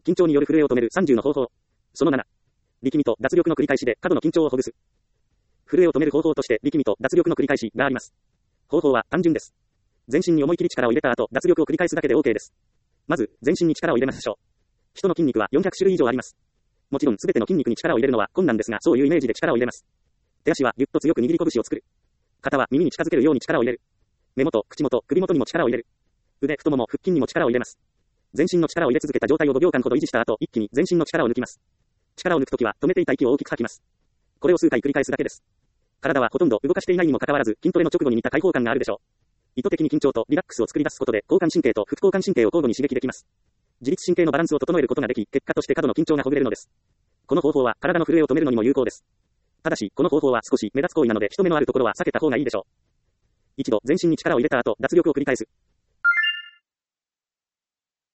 緊張による震えを止める30の方法。その7。力みと脱力の繰り返しで過度の緊張をほぐす。震えを止める方法として力みと脱力の繰り返しがあります。方法は単純です。全身に思い切り力を入れた後、脱力を繰り返すだけで OK です。まず、全身に力を入れましょう。人の筋肉は400種類以上あります。もちろん全ての筋肉に力を入れるのは困難ですが、そういうイメージで力を入れます。手足はぎゅっと強く握り拳を作る。肩は耳に近づけるように力を入れる。目元、口元、首元にも力を入れる。腕、太もも、腹筋にも力を入れます。全身の力を入れ続けた状態を5秒間ほど維持した後、一気に全身の力を抜きます。力を抜くときは止めていた息を大きく吐きます。これを数回繰り返すだけです。体はほとんど動かしていないにもかかわらず、筋トレの直後に似た解放感があるでしょう。意図的に緊張とリラックスを作り出すことで、交感神経と副交感神経を交互に刺激できます。自律神経のバランスを整えることができ、結果として過度の緊張がほぐれるのです。この方法は体の震えを止めるのにも有効です。ただし、この方法は少し目立つ行為なので、人目のあるところは避けた方がいいでしょう。一度全身に力を入れた後、脱力を繰り返す。